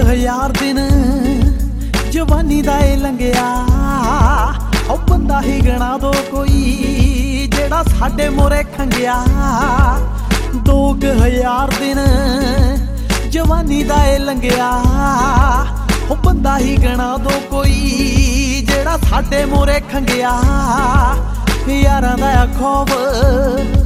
1000 दिन जवानी दा ए लंघिया, ओ बंदा ही गणा दो कोई जेड़ा साडे मोरे खंगिया। 2000 दिन जवानी दा ए लंघिया, ओ बंदा ही गणा दो कोई जेड़ा साडे मोरे खंगिया। यारां दा खौफ